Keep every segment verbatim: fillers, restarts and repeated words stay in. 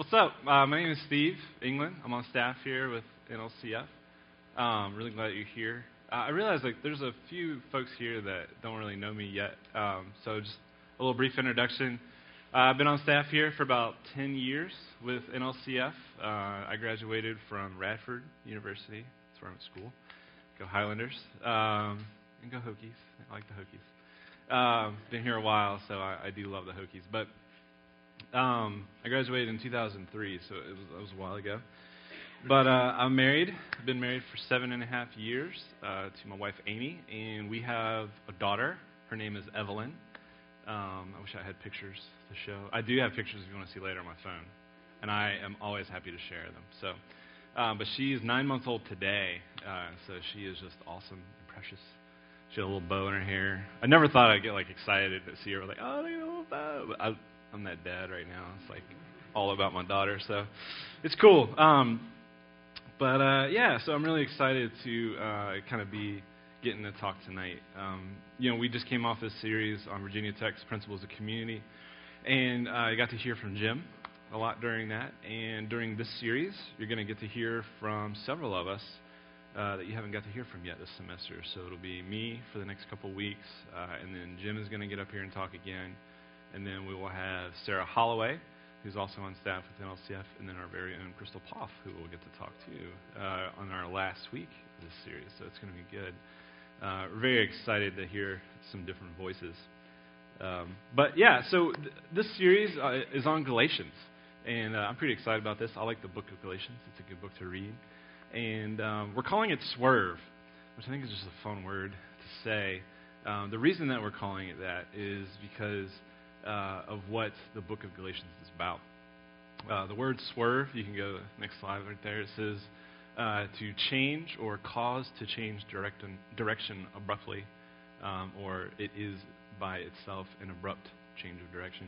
What's up? Uh, my name is Steve England. I'm on staff here with N L C F. Um, really glad that you're here. Uh, I realize like there's a few folks here that don't really know me yet, um, so just a little brief introduction. Uh, I've been on staff here for about ten years with N L C F. Uh, I graduated from Radford University. That's where I'm at school. Go Highlanders. Um, and go Hokies. I like the Hokies. Um, been here a while, so I, I do love the Hokies. But Um, I graduated in two thousand three, so it was, it was a while ago. But uh, I'm married. I've been married for seven and a half years uh, to my wife, Amy, and we have a daughter. Her name is Evelyn. Um, I wish I had pictures to show. I do have pictures if you want to see later on my phone, and I am always happy to share them. So, um, but she is nine months old today, uh, so she is just awesome and precious. She had a little bow in her hair. I never thought I'd get like excited to see her. Like, oh, they got a little bow. But I, I'm that dad right now. It's like all about my daughter, so it's cool. Um, but uh, yeah, so I'm really excited to uh, kind of be getting to talk tonight. Um, you know, we just came off this series on Virginia Tech's Principles of Community, and uh, I got to hear from Jim a lot during that. And during this series, you're going to get to hear from several of us uh, that you haven't got to hear from yet this semester. So it'll be me for the next couple weeks, uh, and then Jim is going to get up here and talk again. And then we will have Sarah Holloway, who's also on staff with N L C F, and then our very own Crystal Poff, who we'll get to talk to uh, on our last week of this series. So it's going to be good. Uh, we're very excited to hear some different voices. Um, but yeah, so th- this series uh, is on Galatians, and uh, I'm pretty excited about this. I like the book of Galatians. It's a good book to read. And um, we're calling it Swerve, which I think is just a fun word to say. Um, the reason that we're calling it that is because Uh, of what the book of Galatians is about. Uh, the word swerve, you can go next slide right there. It says uh, to change or cause to change direct direction abruptly, um, or it is by itself an abrupt change of direction.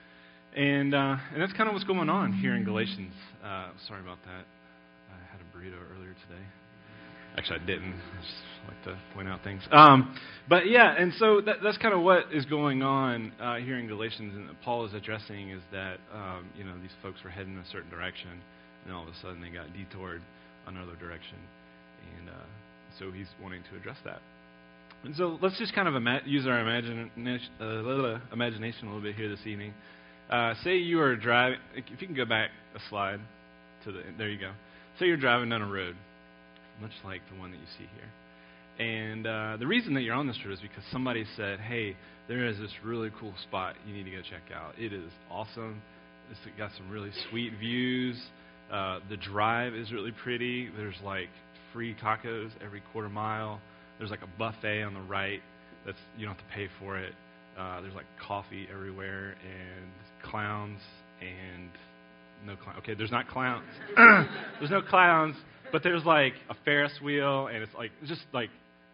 And uh, and that's kind of what's going on here in Galatians. Uh, sorry about that. I had a burrito earlier today. Actually, I didn't. I just like to point out things. Um, but yeah, and so that, that's kind of what is going on uh, here in Galatians, and that Paul is addressing is that um, you know these folks were heading in a certain direction, and all of a sudden they got detoured another direction, and uh, so he's wanting to address that. And so let's just kind of ima- use our imagine- uh, imagination a little bit here this evening. Uh, say you are driving. If you can go back a slide to the there you go. Say you're driving down a road, much like the one that you see here. And uh, the reason that you're on this road is because somebody said, hey, there is this really cool spot you need to go check out. It is awesome. It's got some really sweet views. Uh, the drive is really pretty. There's like free tacos every quarter mile. There's like a buffet on the right. That's you don't have to pay for it. Uh, there's like coffee everywhere and clowns and no clowns. Okay, there's not clowns. There's no clowns. But there's like a Ferris wheel, and it's like it's just like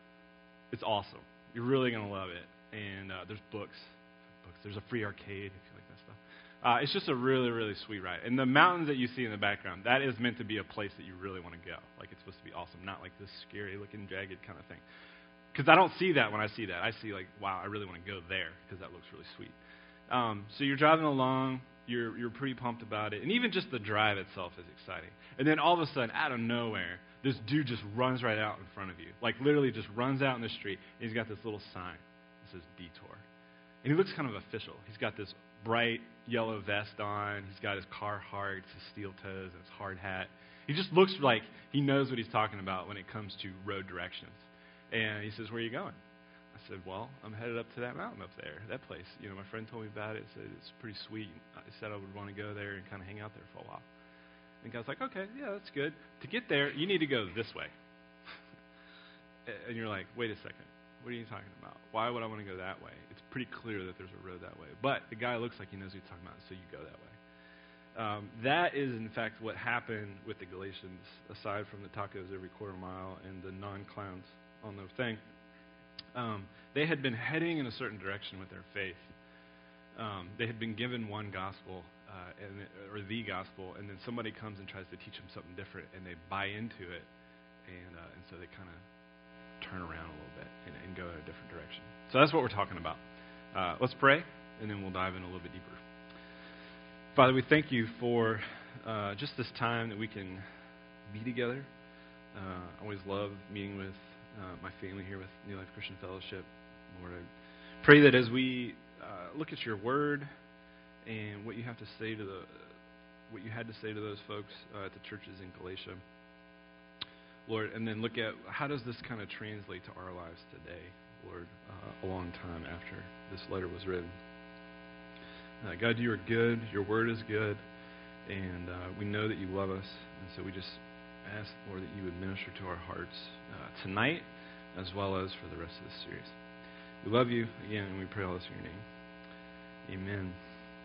it's awesome. You're really gonna love it. And uh, there's books, books. There's a free arcade if you like that stuff. Uh, it's just a really, really sweet ride. And the mountains that you see in the background, that is meant to be a place that you really want to go. Like it's supposed to be awesome, not like this scary-looking, jagged kind of thing. Because I don't see that when I see that. I see like, wow, I really want to go there because that looks really sweet. Um, so you're driving along. You're you're pretty pumped about it. And even just the drive itself is exciting. And then all of a sudden, out of nowhere, this dude just runs right out in front of you. Like literally just runs out in the street. And he's got this little sign that says detour. And he looks kind of official. He's got this bright yellow vest on. He's got his Carhartt, his steel toes, and his hard hat. He just looks like he knows what he's talking about when it comes to road directions. And he says, where are you going? I said, well, I'm headed up to that mountain up there, that place. You know, my friend told me about it. Said it's pretty sweet. I said I would want to go there and kind of hang out there for a while. And the guy's like, okay, yeah, that's good. To get there, you need to go this way. And you're like, wait a second. What are you talking about? Why would I want to go that way? It's pretty clear that there's a road that way. But the guy looks like he knows what he's talking about, so you go that way. Um, that is, in fact, what happened with the Galatians, aside from the tacos every quarter mile and the non-clowns on the thing. Um, they had been heading in a certain direction with their faith. Um, they had been given one gospel, uh, and, or the gospel, and then somebody comes and tries to teach them something different, and they buy into it, and uh, and so they kind of turn around a little bit and, and go in a different direction. So that's what we're talking about. Uh, let's pray, and then we'll dive in a little bit deeper. Father, we thank you for uh, just this time that we can be together. Uh, I always love meeting with uh, my family here with New Life Christian Fellowship. Lord, I pray that as we uh, look at your word and what you have to say to the, what you had to say to those folks uh, at the churches in Galatia, Lord, and then look at how does this kind of translate to our lives today, Lord, uh, a long time after this letter was written. Uh, God, you are good. Your word is good. And uh, we know that you love us. And so we just ask, Lord, that you would minister to our hearts uh, tonight as well as for the rest of this series. We love you again, and we pray all this in your name. Amen.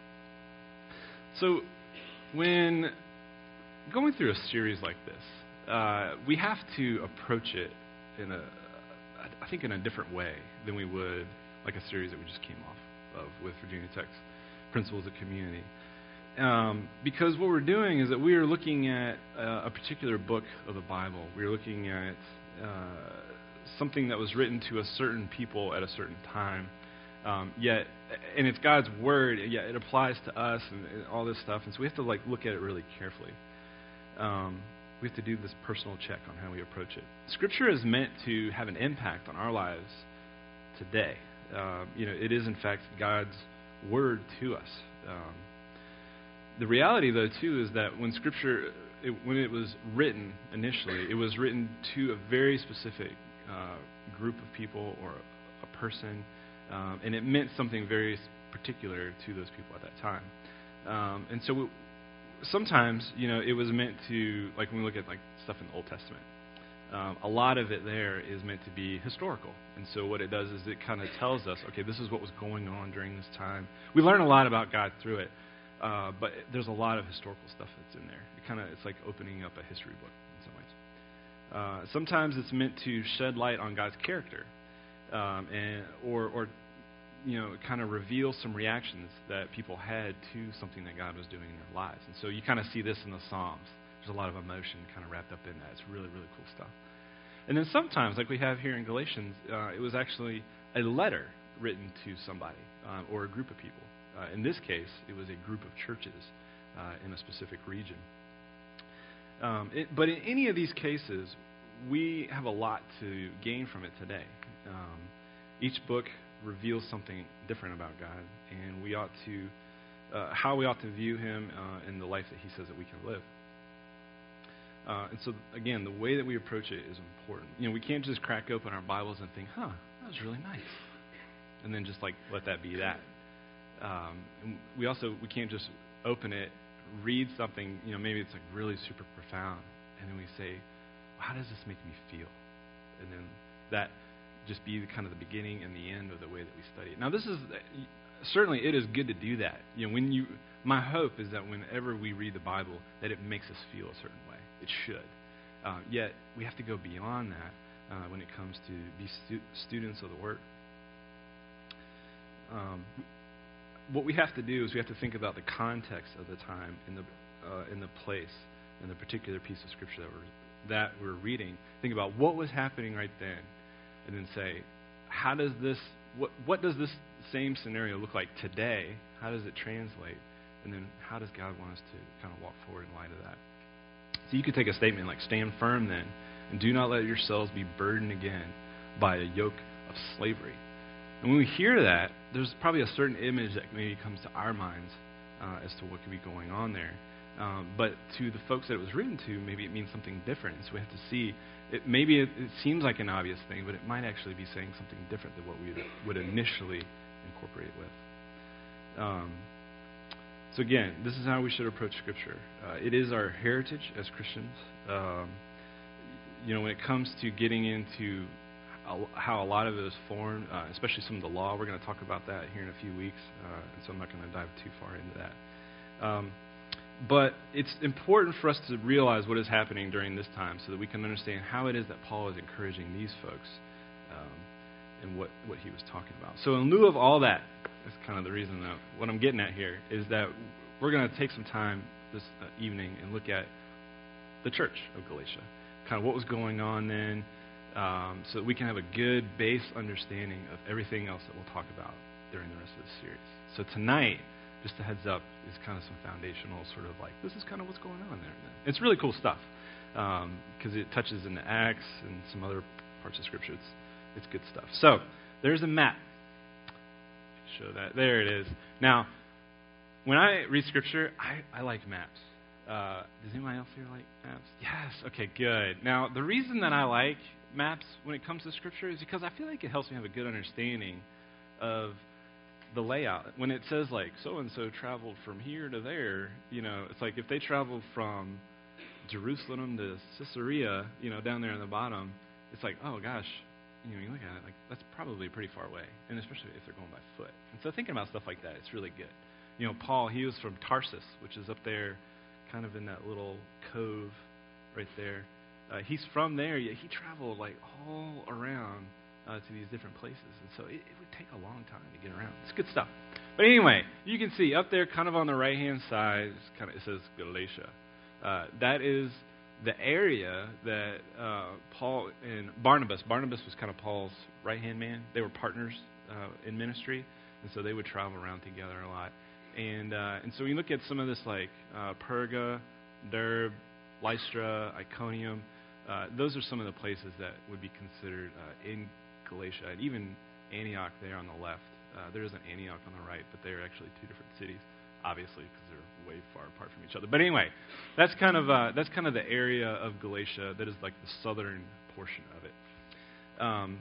So when going through a series like this, uh, we have to approach it in a, I think, in a different way than we would like a series that we just came off of with Virginia Tech's Principles of Community. Um, because what we're doing is that we are looking at uh, a particular book of the Bible. We're looking at uh, something that was written to a certain people at a certain time. Um, yet, and it's God's word, yet it applies to us and, and all this stuff. And so we have to like look at it really carefully. Um, we have to do this personal check on how we approach it. Scripture is meant to have an impact on our lives today. Uh, you know, it is in fact God's word to us. Um, the reality, though, too, is that when Scripture, it, when it was written initially, it was written to a very specific uh, group of people or a, a person, um, and it meant something very particular to those people at that time. Um, and so we, sometimes, you know, it was meant to, like when we look at like stuff in the Old Testament, um, a lot of it there is meant to be historical. And so what it does is it kind of tells us, okay, this is what was going on during this time. We learn a lot about God through it. Uh, but there's a lot of historical stuff that's in there. It kind of it's like opening up a history book in some ways. Uh, sometimes it's meant to shed light on God's character, um, and or or you know kind of reveal some reactions that people had to something that God was doing in their lives. And so you kind of see this in the Psalms. There's a lot of emotion kind of wrapped up in that. It's really really cool stuff. And then sometimes, like we have here in Galatians, uh, it was actually a letter written to somebody um, or a group of people. Uh, in this case, it was a group of churches uh, in a specific region. Um, it, but in any of these cases, we have a lot to gain from it today. Um, each book reveals something different about God, and we ought to, uh, how we ought to view Him uh, in the life that He says that we can live. Uh, and so, again, the way that we approach it is important. You know, we can't just crack open our Bibles and think, "Huh, that was really nice," and then just like let that be that. Um, and we also we can't just open it, read something, you know, maybe it's like really super profound, and then we say, well, how does this make me feel? And then that just be the, kind of the beginning and the end of the way that we study it. Now, this is certainly it is good to do that. You know, when you, my hope is that whenever we read the Bible, that it makes us feel a certain way. It should. Uh, yet we have to go beyond that uh, when it comes to be stu- students of the Word. Um, What we have to do is we have to think about the context of the time and the uh, in the place and the particular piece of Scripture that we're that we're reading. Think about what was happening right then, and then say, how does this what what does this same scenario look like today? How does it translate? And then how does God want us to kind of walk forward in light of that? So you could take a statement like, "Stand firm then, and do not let yourselves be burdened again by a yoke of slavery." And when we hear that, there's probably a certain image that maybe comes to our minds uh, as to what could be going on there. Um, but to the folks that it was written to, maybe it means something different. So we have to see, it, maybe it, it seems like an obvious thing, but it might actually be saying something different than what we would initially incorporate it with. Um, so again, this is how we should approach Scripture. Uh, it is our heritage as Christians. Um, you know, when it comes to getting into how a lot of it is formed, uh, especially some of the law. We're going to talk about that here in a few weeks, uh, and so I'm not going to dive too far into that. Um, but it's important for us to realize what is happening during this time so that we can understand how it is that Paul is encouraging these folks um, and what, what he was talking about. So in lieu of all that, that's kind of the reason that what I'm getting at here is that we're going to take some time this uh, evening and look at the church of Galatia, kind of what was going on then, Um, so that we can have a good base understanding of everything else that we'll talk about during the rest of this series. So tonight, just a heads up, is kind of some foundational sort of like, this is kind of what's going on there. It's really cool stuff because um, it touches into Acts and some other parts of Scripture. It's, it's good stuff. So there's a map. Show that. There it is. Now, when I read Scripture, I, I like maps. Uh, does anyone else here like maps? Yes. Okay, good. Now, the reason that I like maps when it comes to Scripture is because I feel like it helps me have a good understanding of the layout. When it says, like, so-and-so traveled from here to there, you know, it's like if they traveled from Jerusalem to Caesarea, you know, down there on the bottom, it's like, oh, gosh, you know, you look at it, like, that's probably pretty far away, and especially if they're going by foot. And so thinking about stuff like that, it's really good. You know, Paul, he was from Tarsus, which is up there kind of in that little cove right there. Uh, he's from there, yet he traveled, like, all around uh, to these different places. And so it, it would take a long time to get around. It's good stuff. But anyway, you can see up there kind of on the right-hand side, it's kind of, it says Galatia. Uh, that is the area that uh, Paul and Barnabas, Barnabas was kind of Paul's right-hand man. They were partners uh, in ministry, and so they would travel around together a lot. And uh, and so when you look at some of this, like uh, Perga, Derbe, Lystra, Iconium, uh, those are some of the places that would be considered uh, in Galatia, and even Antioch there on the left. Uh, there is an Antioch on the right, but they are actually two different cities, obviously, because they're way far apart from each other. But anyway, that's kind of uh, that's kind of the area of Galatia that is like the southern portion of it. Um,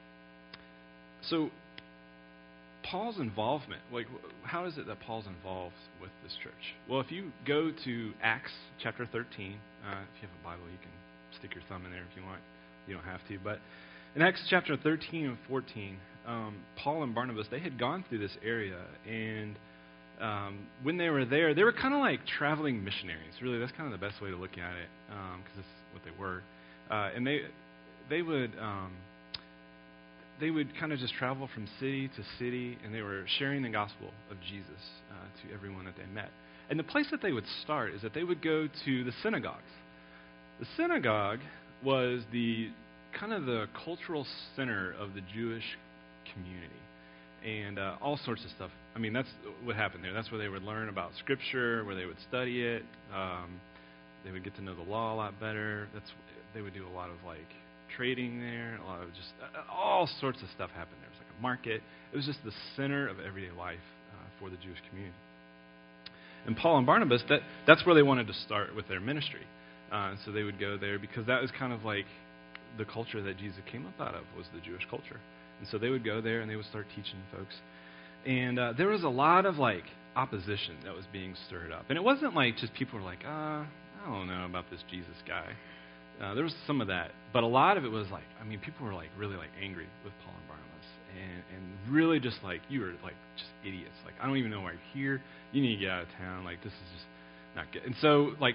so Paul's involvement, like how is it that Paul's involved with this church? Well, if you go to Acts chapter thirteen, uh, if you have a Bible, you can stick your thumb in there if you want. You don't have to, but in Acts chapter thirteen and fourteen, um, Paul and Barnabas, they had gone through this area, and um, when they were there, they were kind of like traveling missionaries. Really, that's kind of the best way to look at it, because um, that's what they were. Uh, and they they would um, they would kind of just travel from city to city, and they were sharing the gospel of Jesus uh, to everyone that they met. And the place that they would start is that they would go to the synagogues. The synagogue was the kind of the cultural center of the Jewish community, and uh, all sorts of stuff. I mean, that's what happened there. That's where they would learn about Scripture, where they would study it. Um, they would get to know the law a lot better. That's they would do a lot of like trading there, a lot of just uh, all sorts of stuff happened there. It was like a market. It was just the center of everyday life uh, for the Jewish community. And Paul and Barnabas, that that's where they wanted to start with their ministry. Uh, and so they would go there because that was kind of like the culture that Jesus came up out of, was the Jewish culture. And so they would go there and they would start teaching folks. And uh, there was a lot of like opposition that was being stirred up. And it wasn't like just people were like, uh, I don't know about this Jesus guy. Uh, there was some of that. But a lot of it was like, I mean, people were like really like angry with Paul and Barnabas. And, and really just like, you were like just idiots. Like, I don't even know why you're here. You need to get out of town. Like, this is just not good. And so like,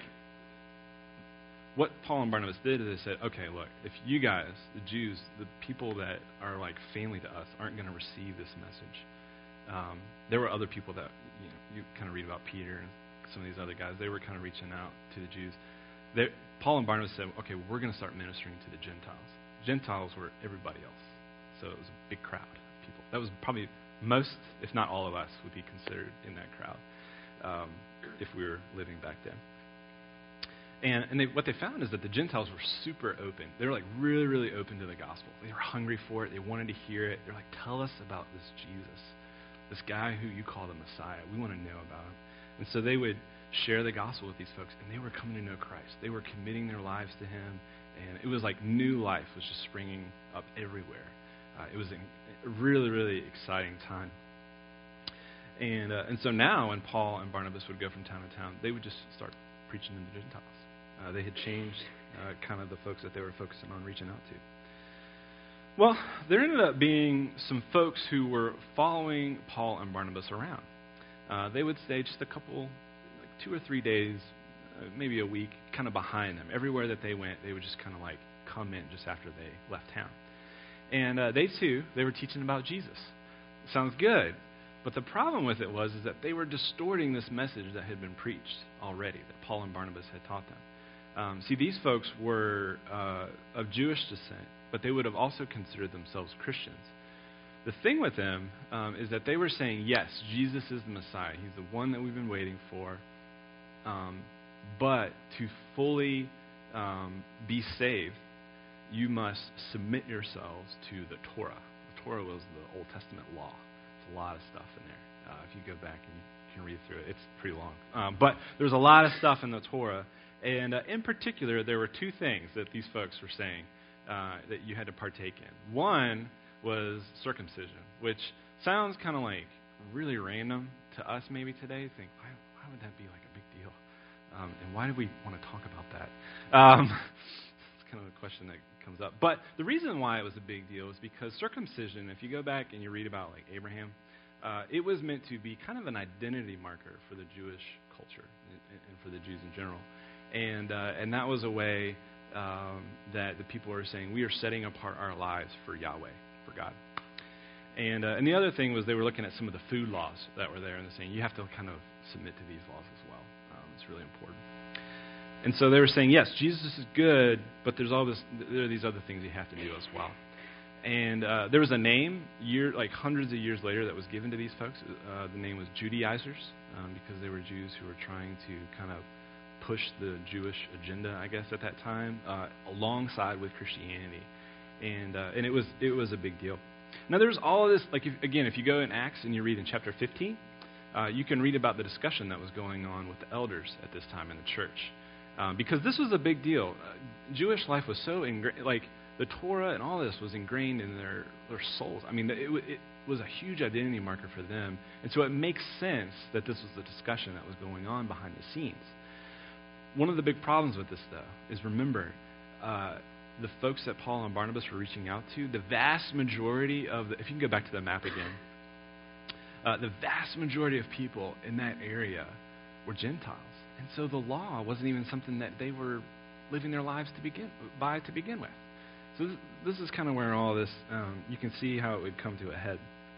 what Paul and Barnabas did is they said, okay, look, if you guys, the Jews, the people that are like family to us, aren't going to receive this message. Um, there were other people that, you know, you kind of read about Peter and some of these other guys. They were kind of reaching out to the Jews. They, Paul and Barnabas said, okay, we're going to start ministering to the Gentiles. Gentiles were everybody else. So it was a big crowd of people. That was probably most, if not all of us, would be considered in that crowd um, if we were living back then. And, and they, what they found is that the Gentiles were super open. They were like really, really open to the gospel. They were hungry for it. They wanted to hear it. They're like, tell us about this Jesus, this guy who you call the Messiah. We want to know about him. And so they would share the gospel with these folks, and they were coming to know Christ. They were committing their lives to him, and it was like new life was just springing up everywhere. Uh, it was a really, really exciting time. And uh, and so now when Paul and Barnabas would go from town to town, they would just start preaching to the Gentiles. Uh, they had changed uh, kind of the folks that they were focusing on reaching out to. Well, there ended up being some folks who were following Paul and Barnabas around. Uh, they would stay just a couple, like two or three days, uh, maybe a week, kind of behind them. Everywhere that they went, they would just kind of like come in just after they left town. And uh, they too, they were teaching about Jesus. Sounds good. But the problem with it was is that they were distorting this message that had been preached already, that Paul and Barnabas had taught them. Um, see, these folks were uh, of Jewish descent, but they would have also considered themselves Christians. the thing with them um, is that they were saying, yes, Jesus is the Messiah. He's the one that we've been waiting for. Um, but to fully um, be saved, you must submit yourselves to the Torah. The Torah was the Old Testament law. There's a lot of stuff in there. Uh, if you go back and you can read through it, it's pretty long. Um, but there's a lot of stuff in the Torah. And uh, in particular, there were two things that these folks were saying uh, that you had to partake in. One was circumcision, which sounds kind of like really random to us maybe today. Think, why, why would that be like a big deal? Um, and why do we want to talk about that? Um, it's kind of a question that comes up. But the reason why it was a big deal is because circumcision, if you go back and you read about like Abraham, uh, it was meant to be kind of an identity marker for the Jewish culture and, and for the Jews in general. And uh, and that was a way um, that the people were saying, we are setting apart our lives for Yahweh, for God. And uh, and the other thing was they were looking at some of the food laws that were there, and they're saying, you have to kind of submit to these laws as well. Um, it's really important. And so they were saying, yes, Jesus is good, but there's all this, there are these other things you have to do as well. And uh, there was a name, year like hundreds of years later, that was given to these folks. Uh, the name was Judaizers, um, because they were Jews who were trying to kind of push the Jewish agenda, I guess, at that time, uh, alongside with Christianity, and uh, and it was it was a big deal. Now there's all of this, like if, again, if you go in Acts and you read in chapter fifteen, uh, you can read about the discussion that was going on with the elders at this time in the church, um, because this was a big deal. Uh, Jewish life was so ingrained, like the Torah and all this was ingrained in their their souls. I mean, it, it was a huge identity marker for them, and so it makes sense that this was the discussion that was going on behind the scenes. One of the big problems with this, though, is remember, uh, the folks that Paul and Barnabas were reaching out to, the vast majority of, the, if you can go back to the map again, uh, the vast majority of people in that area were Gentiles. And so the law wasn't even something that they were living their lives to begin by to begin with. So this, this is kind of where all this, um, you can see how it would come to a head.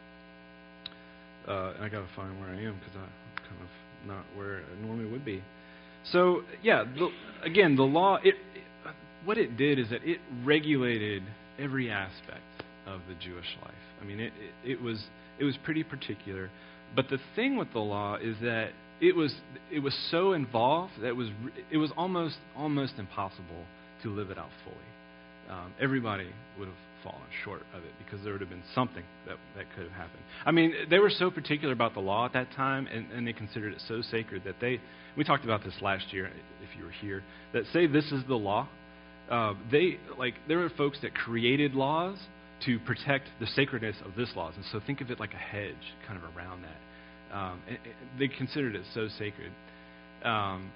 Uh, and I got to find where I am because I'm kind of not where I normally would be. So, yeah, the, again, the law, it, it, what it did is that it regulated every aspect of the Jewish life. I mean, it, it, it was it was pretty particular. But the thing with the law is that it was it was so involved that it was it was almost almost impossible to live it out fully. Um, everybody would have fallen short of it because there would have been something that, that could have happened. I mean, they were so particular about the law at that time, and, and they considered it so sacred that they, we talked about this last year, if you were here, that say this is the law. Uh, they, like, there were folks that created laws to protect the sacredness of this laws, and so think of it like a hedge kind of around that. Um, and, and they considered it so sacred. Um,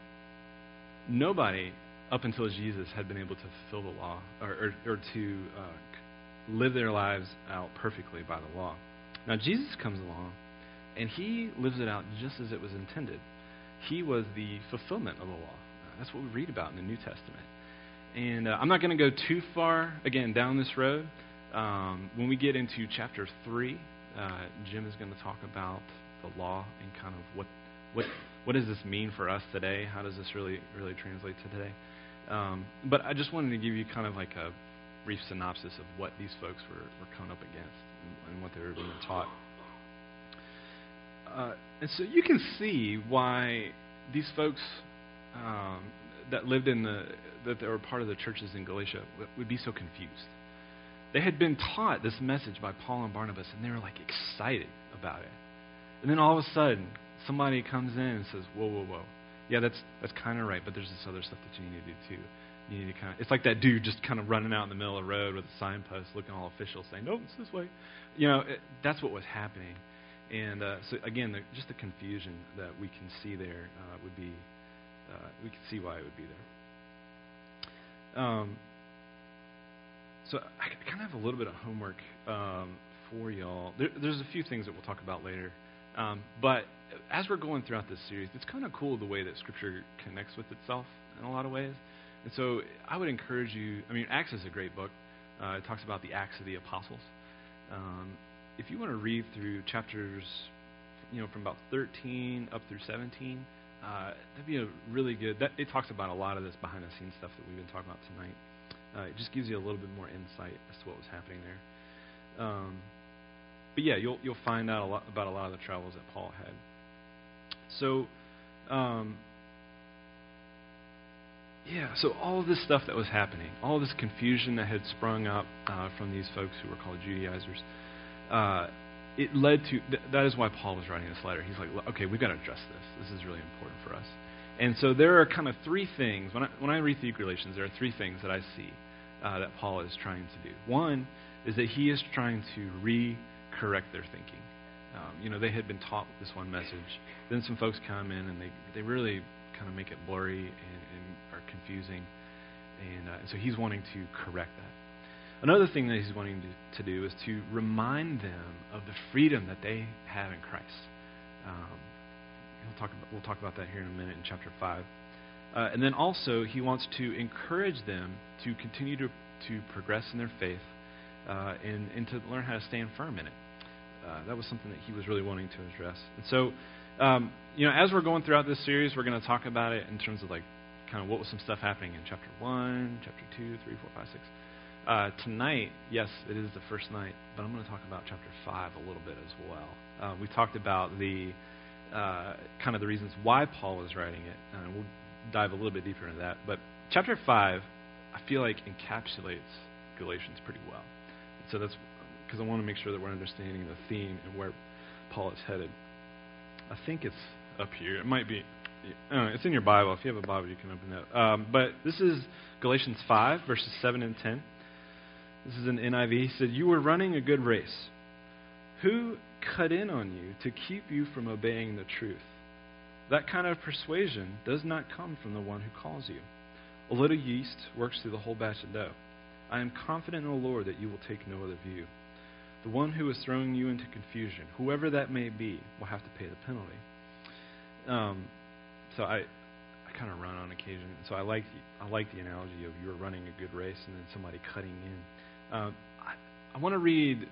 nobody up until Jesus had been able to fulfill the law or, or, or to uh, live their lives out perfectly by the law. Now, Jesus comes along, and he lives it out just as it was intended. He was the fulfillment of the law. Uh, that's what we read about in the New Testament. And uh, I'm not going to go too far, again, down this road. Um, when we get into chapter three, uh, Jim is going to talk about the law and kind of what what what does this mean for us today? How does this really really translate to today? Um, but I just wanted to give you kind of like a brief synopsis of what these folks were, were coming up against and, and what they were being taught. Uh, and so you can see why these folks um, that lived in the, that they were part of the churches in Galatia would, would be so confused. They had been taught this message by Paul and Barnabas, and they were like excited about it. And then all of a sudden, somebody comes in and says, whoa, whoa, whoa. Yeah, that's that's kind of right, but there's this other stuff that you need to do too. You need to kind of, it's like that dude just kind of running out in the middle of the road with a signpost, looking all official, saying, "No, it's this way." You know, it, that's what was happening. And uh, so again, the, just the confusion that we can see there uh, would be, uh, we can see why it would be there. Um, so I, I kind of have a little bit of homework um, for y'all. There, there's a few things that we'll talk about later. Um, but as we're going throughout this series, it's kind of cool the way that Scripture connects with itself in a lot of ways. And so I would encourage you, I mean, Acts is a great book. Uh, it talks about the Acts of the Apostles. Um, if you want to read through chapters, you know, from about thirteen up through seventeen, uh, that'd be a really good, that, it talks about a lot of this behind-the-scenes stuff that we've been talking about tonight. Uh, it just gives you a little bit more insight as to what was happening there. Um but yeah, you'll you'll find out a lot about a lot of the travels that Paul had. So, um, yeah, so all of this stuff that was happening, all of this confusion that had sprung up uh, from these folks who were called Judaizers, uh, it led to, th- that is why Paul was writing this letter. He's like, okay, we've got to address this. This is really important for us. And so there are kind of three things, when I, when I read through Galatians, there are three things that I see uh, that Paul is trying to do. One is that he is trying to re-correct their thinking. Um, you know, they had been taught this one message. Then some folks come in and they, they really kind of make it blurry and, and are confusing. And, uh, and so he's wanting to correct that. Another thing that he's wanting to, to do is to remind them of the freedom that they have in Christ. Um, he'll talk about, we'll talk about that here in a minute in chapter five. Uh, and then also he wants to encourage them to continue to, to progress in their faith uh, and, and to learn how to stand firm in it. Uh, that was something that he was really wanting to address. And so, um, you know, as we're going throughout this series, we're going to talk about it in terms of like kind of what was some stuff happening in chapter one, chapter two, three, four, five, six. Uh, tonight, yes, it is the first night, but I'm going to talk about chapter five a little bit as well. Uh, we talked about the uh, kind of the reasons why Paul was writing it, and we'll dive a little bit deeper into that. But chapter five, I feel like encapsulates Galatians pretty well. So that's because I want to make sure that we're understanding the theme and where Paul is headed. I think it's up here. It might be. I don't know, it's in your Bible. If you have a Bible, you can open that. Um, but this is Galatians five, verses seven and ten. This is an N I V. He said, "You were running a good race. Who cut in on you to keep you from obeying the truth? That kind of persuasion does not come from the one who calls you. A little yeast works through the whole batch of dough. I am confident in the Lord that you will take no other view. The one who is throwing you into confusion, whoever that may be, will have to pay the penalty." Um, so I, I kind of run on occasion. So I like the, I like the analogy of you're running a good race and then somebody cutting in. Um, I, I want to read.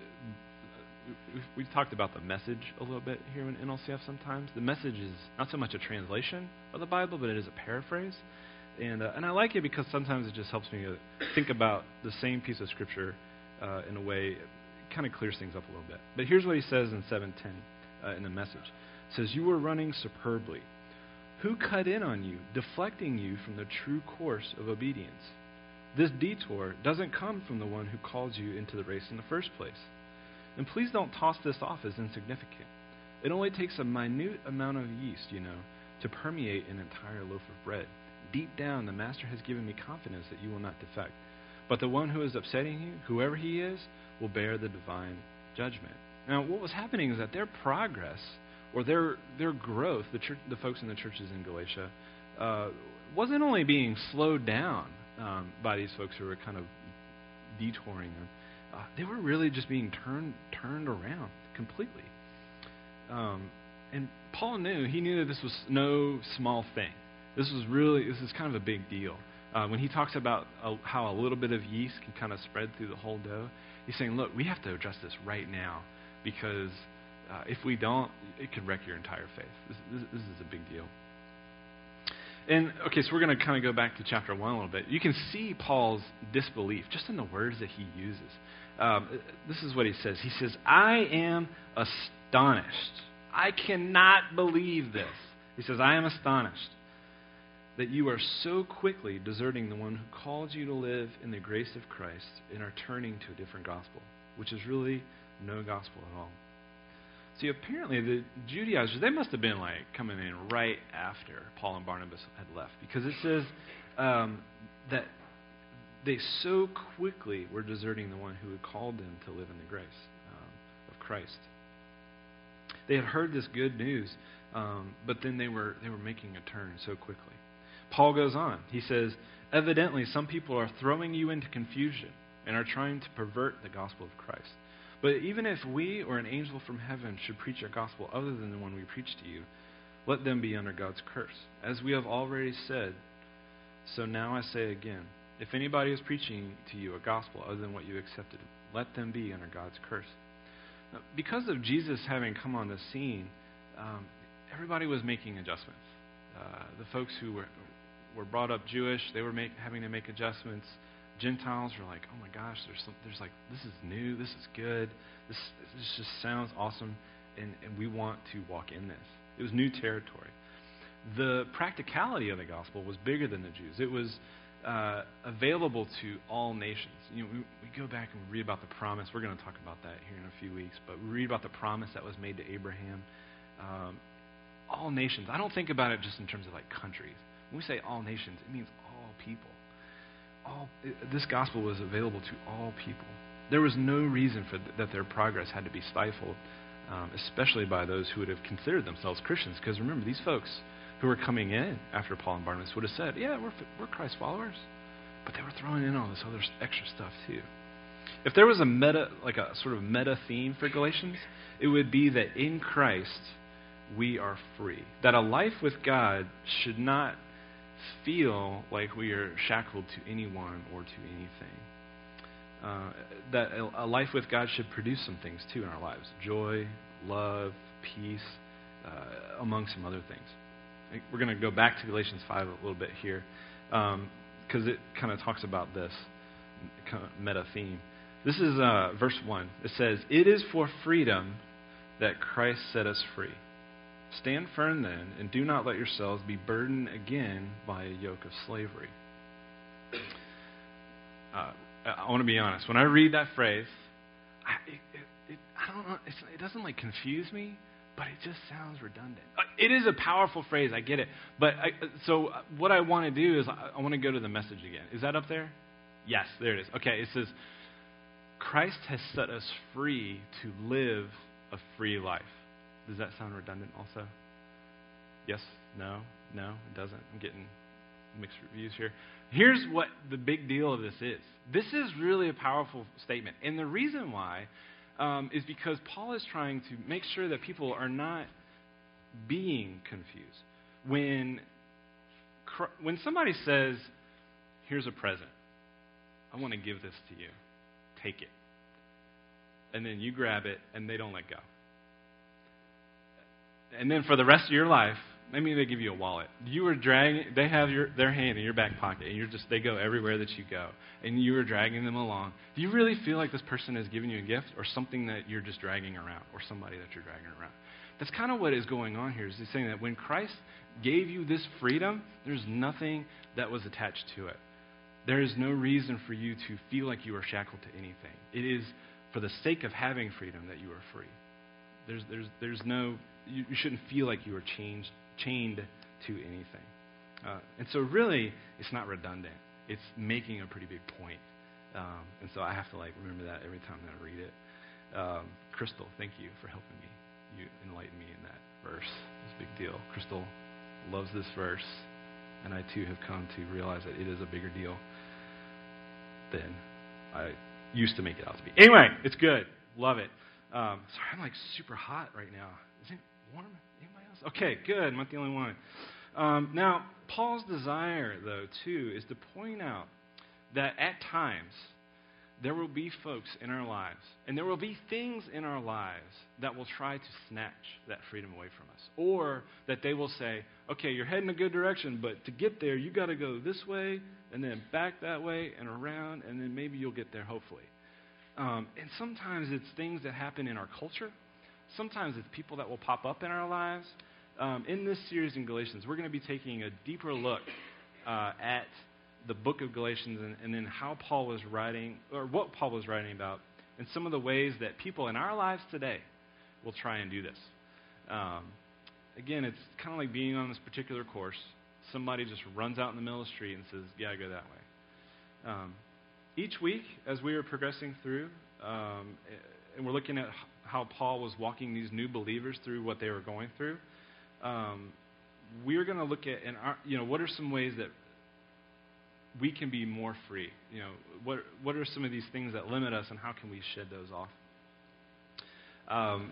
We've, we've talked about the message a little bit here in N L C F sometimes. The message is not so much a translation of the Bible, but it is a paraphrase. And uh, and I like it because sometimes it just helps me to think about the same piece of Scripture uh, in a way, it kind of clears things up a little bit. But here's what he says in seven ten uh, in the message. It says, "You were running superbly. Who cut in on you, deflecting you from the true course of obedience? This detour doesn't come from the one who called you into the race in the first place. And please don't toss this off as insignificant. It only takes a minute amount of yeast, you know, to permeate an entire loaf of bread. Deep down, the Master has given me confidence that you will not defect. But the one who is upsetting you, whoever he is, will bear the divine judgment." Now, what was happening is that their progress, or their their growth, the church, the folks in the churches in Galatia, uh, wasn't only being slowed down um, by these folks who were kind of detouring them. Uh, they were really just being turned turned around completely. Um, and Paul knew, he knew that this was no small thing. This was really, this is kind of a big deal. Uh, when he talks about a, how a little bit of yeast can kind of spread through the whole dough, he's saying, look, we have to address this right now because uh, if we don't, it could wreck your entire faith. This, this, this is a big deal. And, okay, so we're going to kind of go back to chapter one a little bit. You can see Paul's disbelief just in the words that he uses. Um, this is what he says. He says, "I am astonished. I cannot believe this." He says, "I am astonished that you are so quickly deserting the one who called you to live in the grace of Christ and are turning to a different gospel, which is really no gospel at all." See, apparently the Judaizers, they must have been like coming in right after Paul and Barnabas had left, because it says um, that they so quickly were deserting the one who had called them to live in the grace um, of Christ. They had heard this good news, um, but then they were they were making a turn so quickly. Paul goes on. He says, "Evidently, some people are throwing you into confusion and are trying to pervert the gospel of Christ. But even if we or an angel from heaven should preach a gospel other than the one we preach to you, let them be under God's curse. As we have already said, so now I say again, if anybody is preaching to you a gospel other than what you accepted, let them be under God's curse." Now, because of Jesus having come on the scene, um, everybody was making adjustments. Uh, the folks who were were brought up Jewish, they were make, having to make adjustments. Gentiles are like, oh my gosh, there's some, there's like, this is new, this is good, this, this just sounds awesome, and, and we want to walk in this. It was new territory. The practicality of the gospel was bigger than the Jews. It was uh, available to all nations. You know, we, we go back and read about the promise. We're going to talk about that here in a few weeks, but we read about the promise that was made to Abraham. Um, all nations. I don't think about it just in terms of like countries. When we say all nations, it means all people. All, it, this gospel was available to all people. There was no reason for th- that their progress had to be stifled, um, especially by those who would have considered themselves Christians. Because remember, these folks who were coming in after Paul and Barnabas would have said, yeah, we're, we're Christ followers. But they were throwing in all this other extra stuff too. If there was a meta, like a sort of meta theme for Galatians, it would be that in Christ we are free. That a life with God should not feel like we are shackled to anyone or to anything. Uh, that a, a life with God should produce some things too in our lives. Joy, love, peace, uh, among some other things. We're going to go back to Galatians five a little bit here, because um, it kind of talks about this kind of meta theme. This is uh, verse one. It says, "It is for freedom that Christ set us free. Stand firm then, and do not let yourselves be burdened again by a yoke of slavery." Uh, I want to be honest. When I read that phrase, I, it, it, it, I don't know. It's, it doesn't like confuse me, but it just sounds redundant. It is a powerful phrase. I get it. But I, so what I want to do is I, I want to go to the message again. Is that up there? Yes, there it is. Okay, it says, Christ has set us free to live a free life. Does that sound redundant also? Yes? No? No? It doesn't. I'm getting mixed reviews here. Here's what the big deal of this is. This is really a powerful statement. And the reason why um, is because Paul is trying to make sure that people are not being confused. When, when somebody says, here's a present, I want to give this to you. Take it. And then you grab it and they don't let go. And then for the rest of your life, maybe they give you a wallet. You are dragging, they have your their hand in your back pocket, and you're just they go everywhere that you go, and you are dragging them along. Do you really feel like this person is giving you a gift, or something that you're just dragging around, or somebody that you're dragging around? That's kind of what is going on here. Is he's saying that when Christ gave you this freedom, there's nothing that was attached to it. There is no reason for you to feel like you are shackled to anything. It is for the sake of having freedom that you are free. There's there's there's no you, you shouldn't feel like you are changed. chained to anything. Uh, and so really, it's not redundant. It's making a pretty big point. Um, and so I have to like remember that every time that I read it. Um, Crystal, thank you for helping me. You enlightened me in that verse. It's a big deal. Crystal loves this verse, and I too have come to realize that it is a bigger deal than I used to make it out to be. Anyway, it's good. Love it. Um, sorry, I'm like super hot right now. Is it warm? Anybody else? Okay, good. I'm not the only one. Um, now, Paul's desire, though, too, is to point out that at times there will be folks in our lives, and there will be things in our lives that will try to snatch that freedom away from us. Or that they will say, okay, you're heading a good direction, but to get there, you got to go this way, and then back that way, and around, and then maybe you'll get there, hopefully. Um, and sometimes it's things that happen in our culture. Sometimes it's people that will pop up in our lives. Um, in this series in Galatians, we're going to be taking a deeper look uh, at the book of Galatians and, and then how Paul was writing, or what Paul was writing about, and some of the ways that people in our lives today will try and do this. Um, again, it's kind of like being on this particular course. Somebody just runs out in the middle of the street and says, yeah, go that way. Um, each week, as we are progressing through, um, and we're looking at how Paul was walking these new believers through what they were going through, um, we're going to look at, and you know, what are some ways that we can be more free? You know, what what are some of these things that limit us, and how can we shed those off? Um,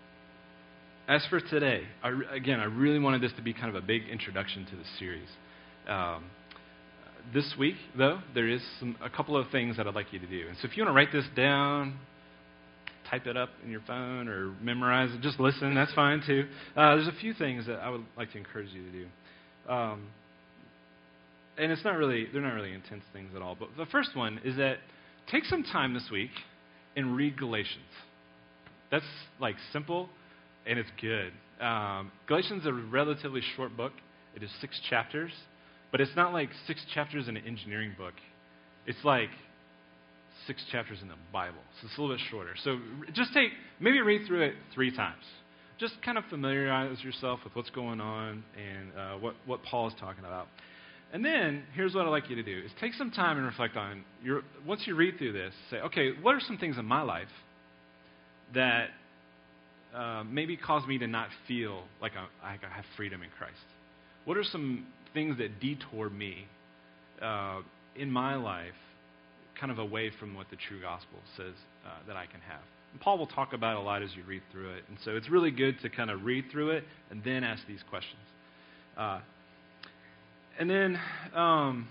as for today, I, again, I really wanted this to be kind of a big introduction to the series. Um, this week, though, there is some, a couple of things that I'd like you to do. And so if you want to write this down, type it up in your phone or memorize it, just listen, that's fine too. Uh, there's a few things that I would like to encourage you to do. Um, and it's not really, they're not really intense things at all. But the first one is that take some time this week and read Galatians. That's like simple, and it's good. Um, Galatians is a relatively short book. It is six chapters, but it's not like six chapters in an engineering book. It's like six chapters in the Bible, so it's a little bit shorter. So just take, maybe read through it three times. Just kind of familiarize yourself with what's going on and uh, what, what Paul is talking about. And then, here's what I'd like you to do, is take some time and reflect on, your, once you read through this, say, okay, what are some things in my life that uh, maybe cause me to not feel like I, I have freedom in Christ? What are some things that detour me uh, in my life kind of away from what the true gospel says uh, that I can have? And Paul will talk about it a lot as you read through it. And so it's really good to kind of read through it and then ask these questions. Uh, and then, um,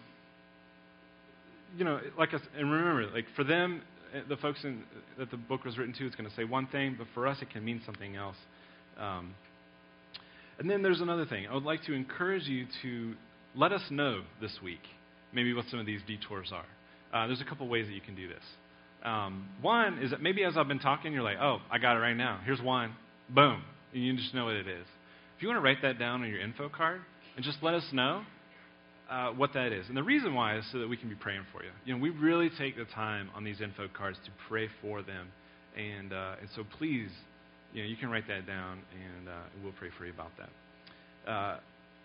you know, like I, and remember, like for them, the folks in, that the book was written to, it's going to say one thing, but for us it can mean something else. Um, and then there's another thing. I would like to encourage you to let us know this week maybe what some of these detours are. Uh, there's a couple ways that you can do this. Um, one is that maybe as I've been talking, you're like, oh, I got it right now. Here's one. Boom. And you just know what it is. If you want to write that down on your info card and just let us know uh, what that is. And the reason why is so that we can be praying for you. You know, we really take the time on these info cards to pray for them. And, uh, and so please, you know, you can write that down and uh, we'll pray for you about that. Uh,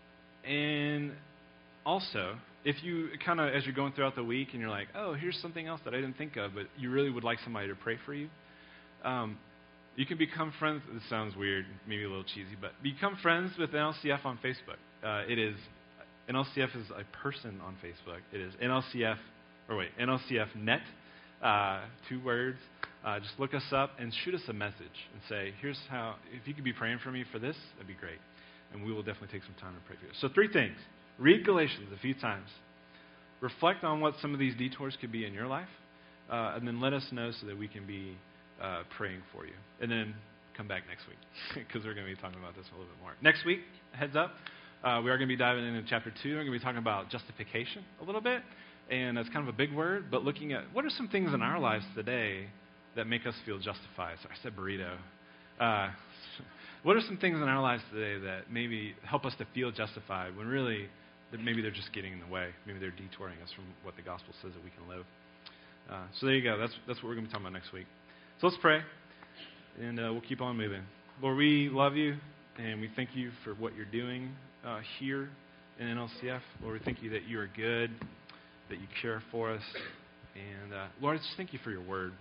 and also, if you kind of, as you're going throughout the week and you're like, oh, here's something else that I didn't think of, but you really would like somebody to pray for you, um, you can become friends. This sounds weird, maybe a little cheesy, but become friends with N L C F on Facebook. Uh, it is, N L C F is a person on Facebook. It is N L C F, or wait, N L C F net, uh, two words. Uh, just look us up and shoot us a message and say, here's how, if you could be praying for me for this, that'd be great. And we will definitely take some time to pray for you. So three things. Read Galatians a few times. Reflect on what some of these detours could be in your life. Uh, and then let us know so that we can be uh, praying for you. And then come back next week because we're going to be talking about this a little bit more. Next week, heads up, uh, we are going to be diving into chapter two. We're going to be talking about justification a little bit. And that's kind of a big word, but looking at what are some things in our lives today that make us feel justified. Sorry, I said burrito. Uh, what are some things in our lives today that maybe help us to feel justified when really that maybe they're just getting in the way. Maybe they're detouring us from what the gospel says that we can live. Uh, so there you go. That's that's what we're going to be talking about next week. So let's pray, and uh, we'll keep on moving. Lord, we love you, and we thank you for what you're doing uh, here in N L C F. Lord, we thank you that you are good, that you care for us. And uh, Lord, I just thank you for your word.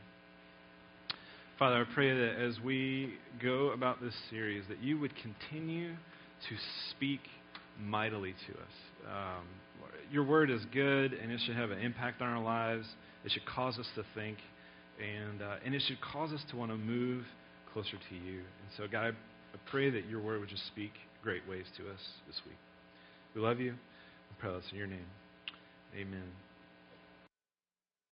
Father, I pray that as we go about this series, that you would continue to speak mightily to us. Um, your word is good, and it should have an impact on our lives. It should cause us to think, and uh, and it should cause us to want to move closer to you. And so, God, I, I pray that your word would just speak great ways to us this week. We love you. I pray this in your name. Amen.